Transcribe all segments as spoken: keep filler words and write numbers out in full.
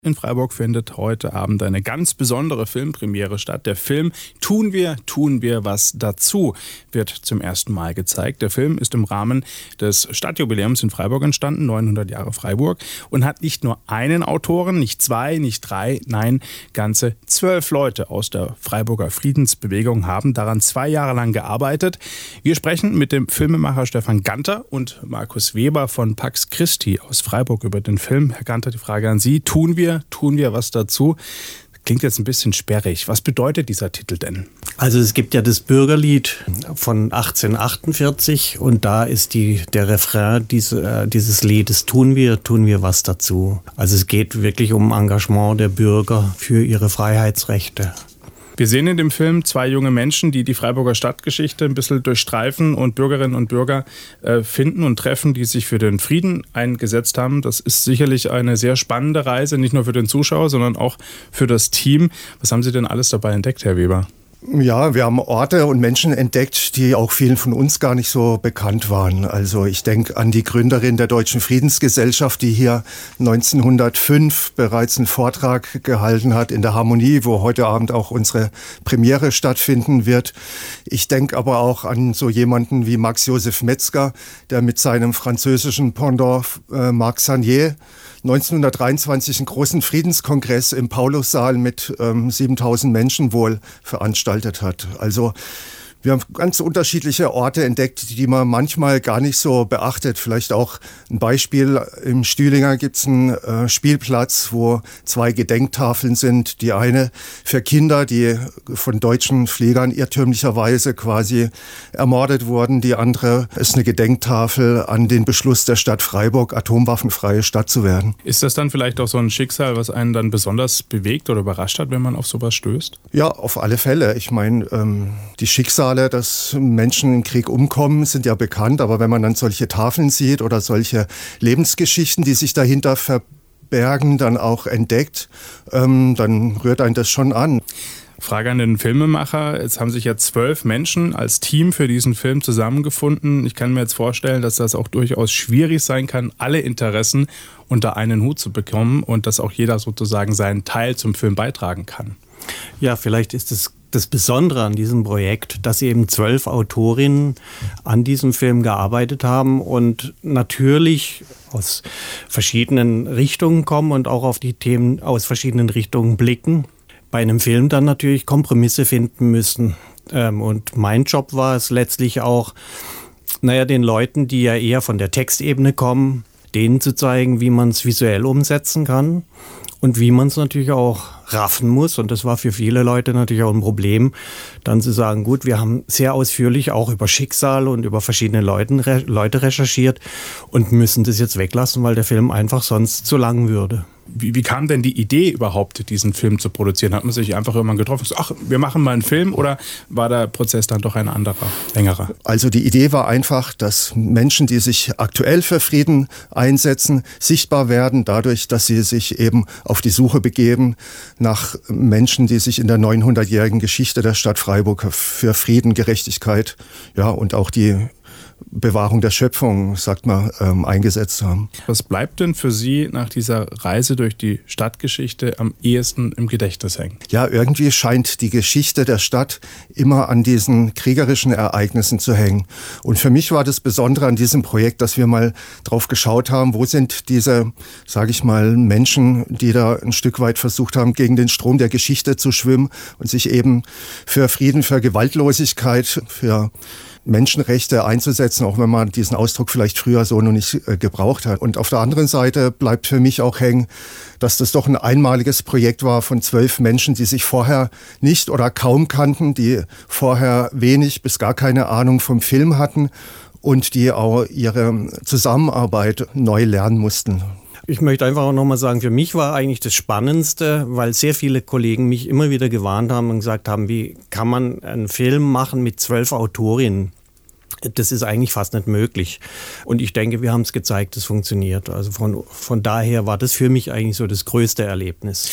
In Freiburg findet heute Abend eine ganz besondere Filmpremiere statt. Der Film Tun wir, tun wir was dazu wird zum ersten Mal gezeigt. Der Film ist im Rahmen des Stadtjubiläums in Freiburg entstanden, neunhundert Jahre Freiburg, und hat nicht nur einen Autoren, nicht zwei, nicht drei, nein, ganze zwölf Leute aus der Freiburger Friedensbewegung haben daran zwei Jahre lang gearbeitet. Wir sprechen mit dem Filmemacher Stefan Ganter und Markus Weber von Pax Christi aus Freiburg über den Film. Herr Ganter, die Frage an Sie. Tun wir Tun wir was dazu? Klingt jetzt ein bisschen sperrig. Was bedeutet dieser Titel denn? Also es gibt ja das Bürgerlied von achtzehnhundertachtundvierzig und da ist die, der Refrain diese, äh, dieses Liedes Tun wir, tun wir was dazu. Also es geht wirklich um Engagement der Bürger für ihre Freiheitsrechte. Wir sehen in dem Film zwei junge Menschen, die die Freiburger Stadtgeschichte ein bisschen durchstreifen und Bürgerinnen und Bürger äh, finden und treffen, die sich für den Frieden eingesetzt haben. Das ist sicherlich eine sehr spannende Reise, nicht nur für den Zuschauer, sondern auch für das Team. Was haben Sie denn alles dabei entdeckt, Herr Weber? Ja, wir haben Orte und Menschen entdeckt, die auch vielen von uns gar nicht so bekannt waren. Also ich denke an die Gründerin der Deutschen Friedensgesellschaft, die hier neunzehnhundertfünf bereits einen Vortrag gehalten hat in der Harmonie, wo heute Abend auch unsere Premiere stattfinden wird. Ich denke aber auch an so jemanden wie Max Josef Metzger, der mit seinem französischen Pendant äh, Marc Sanier neunzehnhundertdreiundzwanzig einen großen Friedenskongress im Paulussaal mit ähm, siebentausend Menschen wohl veranstaltet hat. Also wir haben ganz unterschiedliche Orte entdeckt, die man manchmal gar nicht so beachtet. Vielleicht auch ein Beispiel, im Stühlinger gibt es einen äh, Spielplatz, wo zwei Gedenktafeln sind. Die eine für Kinder, die von deutschen Fliegern irrtümlicherweise quasi ermordet wurden. Die andere ist eine Gedenktafel an den Beschluss der Stadt Freiburg, atomwaffenfreie Stadt zu werden. Ist das dann vielleicht auch so ein Schicksal, was einen dann besonders bewegt oder überrascht hat, wenn man auf sowas stößt? Ja, auf alle Fälle. Ich meine, ähm, die Schicksale, dass Menschen im Krieg umkommen, sind ja bekannt. Aber wenn man dann solche Tafeln sieht oder solche Lebensgeschichten, die sich dahinter verbergen, dann auch entdeckt, ähm, dann rührt einen das schon an. Frage an den Filmemacher. Es haben sich ja zwölf Menschen als Team für diesen Film zusammengefunden. Ich kann mir jetzt vorstellen, dass das auch durchaus schwierig sein kann, alle Interessen unter einen Hut zu bekommen und dass auch jeder sozusagen seinen Teil zum Film beitragen kann. Ja, vielleicht ist es das Besondere an diesem Projekt, dass eben zwölf Autorinnen an diesem Film gearbeitet haben und natürlich aus verschiedenen Richtungen kommen und auch auf die Themen aus verschiedenen Richtungen blicken. Bei einem Film dann natürlich Kompromisse finden müssen. Und mein Job war es letztlich auch, naja, den Leuten, die ja eher von der Textebene kommen, denen zu zeigen, wie man es visuell umsetzen kann. Und wie man es natürlich auch raffen muss, und das war für viele Leute natürlich auch ein Problem, dann zu sagen, gut, wir haben sehr ausführlich auch über Schicksal und über verschiedene Leuten, re- Leute recherchiert und müssen das jetzt weglassen, weil der Film einfach sonst zu lang würde. Wie, wie kam denn die Idee überhaupt, diesen Film zu produzieren? Hat man sich einfach irgendwann getroffen und gesagt, ach, wir machen mal einen Film, oder war der Prozess dann doch ein anderer, längerer? Also die Idee war einfach, dass Menschen, die sich aktuell für Frieden einsetzen, sichtbar werden, dadurch, dass sie sich eben auf die Suche begeben nach Menschen, die sich in der neunhundertjährigen Geschichte der Stadt Freiburg für Frieden, Gerechtigkeit, ja, und auch die Bewahrung der Schöpfung, sagt man, ähm, eingesetzt haben. Was bleibt denn für Sie nach dieser Reise durch die Stadtgeschichte am ehesten im Gedächtnis hängen? Ja, irgendwie scheint die Geschichte der Stadt immer an diesen kriegerischen Ereignissen zu hängen. Und für mich war das Besondere an diesem Projekt, dass wir mal drauf geschaut haben, wo sind diese, sage ich mal, Menschen, die da ein Stück weit versucht haben, gegen den Strom der Geschichte zu schwimmen und sich eben für Frieden, für Gewaltlosigkeit, für Menschenrechte einzusetzen, auch wenn man diesen Ausdruck vielleicht früher so noch nicht äh, gebraucht hat. Und auf der anderen Seite bleibt für mich auch hängen, dass das doch ein einmaliges Projekt war von zwölf Menschen, die sich vorher nicht oder kaum kannten, die vorher wenig bis gar keine Ahnung vom Film hatten und die auch ihre Zusammenarbeit neu lernen mussten. Ich möchte einfach auch nochmal sagen, für mich war eigentlich das Spannendste, weil sehr viele Kollegen mich immer wieder gewarnt haben und gesagt haben, wie kann man einen Film machen mit zwölf Autorinnen? Das ist eigentlich fast nicht möglich. Und ich denke, wir haben es gezeigt, es funktioniert. Also von, von daher war das für mich eigentlich so das größte Erlebnis.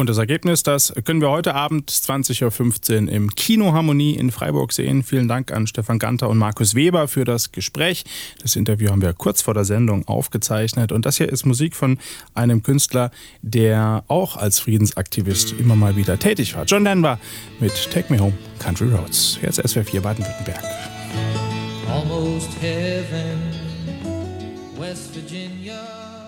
Und das Ergebnis, das können wir heute Abend zwanzig Uhr fünfzehn im Kino Harmonie in Freiburg sehen. Vielen Dank an Stefan Ganter und Markus Weber für das Gespräch. Das Interview haben wir kurz vor der Sendung aufgezeichnet. Und das hier ist Musik von einem Künstler, der auch als Friedensaktivist immer mal wieder tätig war. John Denver mit Take Me Home, Country Roads. Jetzt S W R vier Baden-Württemberg. Almost heaven, West Virginia.